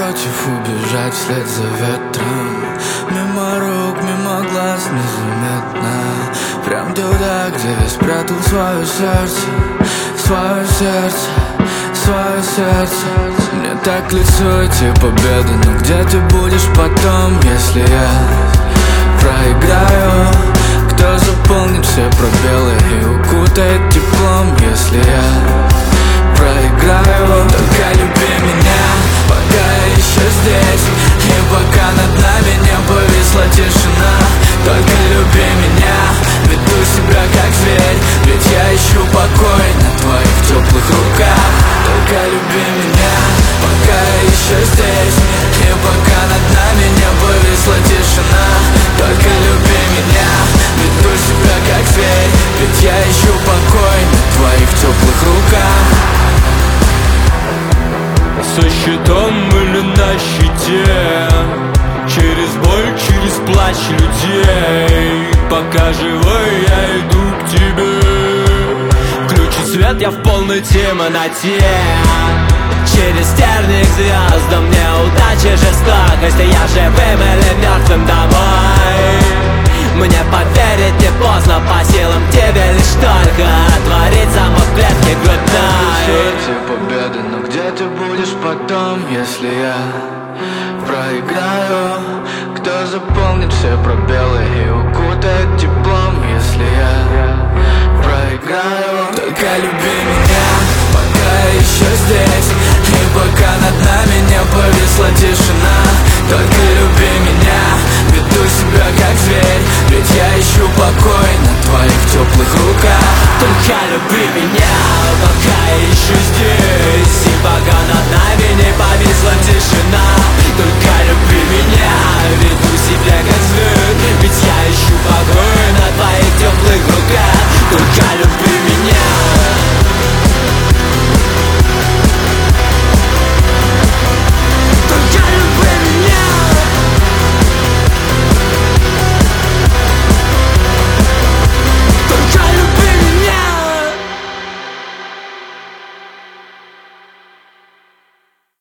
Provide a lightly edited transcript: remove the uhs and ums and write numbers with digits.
против, убежать вслед за ветром. Мимо рук, мимо глаз, незаметно. Прям туда, где я спрятал свое сердце. Свое сердце, свое сердце. Мне так к лицу эти победы, но где ты будешь потом, если я проиграю? Кто заполнит все пробелы и укутает теплом, если я проиграю? Только люби меня, пока я еще здесь, и пока над нами не повисла тишина. Только люби меня, веду себя как зверь, ведь я ищу покой на твоих теплых руках. Только люби меня, пока я еще здесь, и пока над нами не повисла тишина. Только люби меня, веду себя как зверь, ведь я ищу покой на твоих теплых руках. Со щитом или на щите, через боль, через плач людей. Пока живой я иду к тебе. Включи свет, я в полной темноте. Через терник к звездам, неудачи, жестокость. Я живым или мертвым домой. Мне поверить не поздно, по силам тебе лишь только